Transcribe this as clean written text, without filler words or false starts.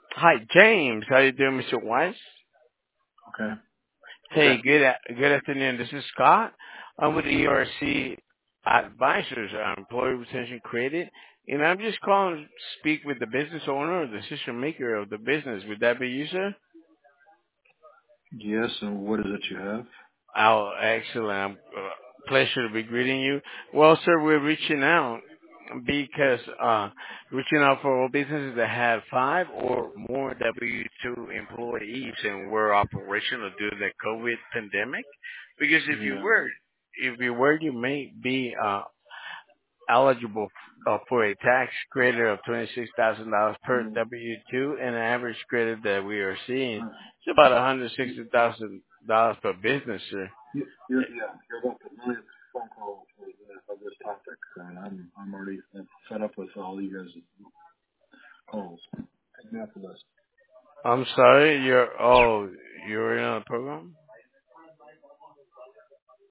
Hi, James. How you doing, Mr. Weiss? Okay. Hey, good afternoon. This is Scott. I'm with ERC Advisors, Employee Retention Credit, and I'm just calling to speak with the business owner or the decision maker of the business. Would that be you, sir? Yes, and what is it you have? Oh, excellent. Pleasure to be greeting you. Well, sir, we're because reaching out for all businesses that have 5 or more W-2 employees and were operational due to the COVID pandemic. Because Yeah. you may be eligible for a tax credit of $26,000 per Mm, W-2, and an average credit that we are seeing uh, is about $160,000 per business, sir. you're about the millionth phone call of this topic, and I'm already fed up with all you guys' calls. Take me off the list. I'm sorry, you're in on the program?